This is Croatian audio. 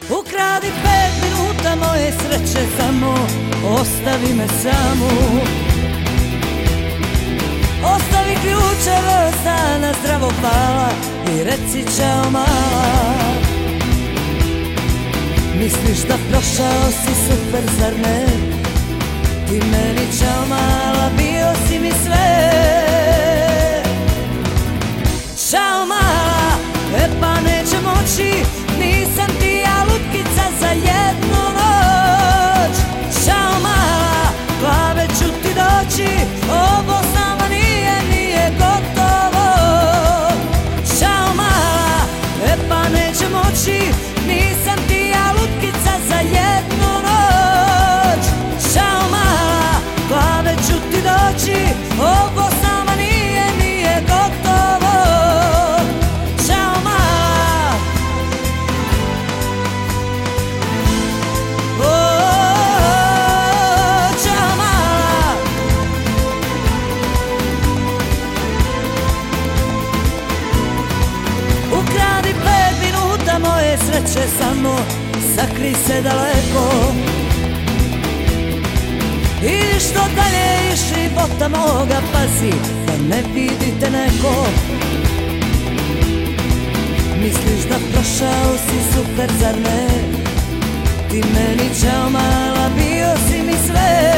Ukradi 5 minuta moje sreće samo, ostavi me samu. Ostavi ključeve od stana, zdravo hvala i reci čao mala. Misliš da prošao si super, zar ne? Ti meni čao mala, bio si mi sve. Čao mala, e pa neće moći, nisam ti ja lutkica za jednu noć. Čao mala, glave ću ti doći, ovo s nama nije gotovo. Čao mala, e pa neće moći, nisam ti ja lutkica za jednu noć. Čao mala, glave ću ti doći, ovo s nama nije gotovo. Čao mala, čao mala. Ukradi 5 minuta moje sreće samo, sakri se daleko. Idi što dalje iš života moga, pazi da ne vidite neko. Misliš da prošao si super, zar ne? Ti meni čao mala, bio si mi sve.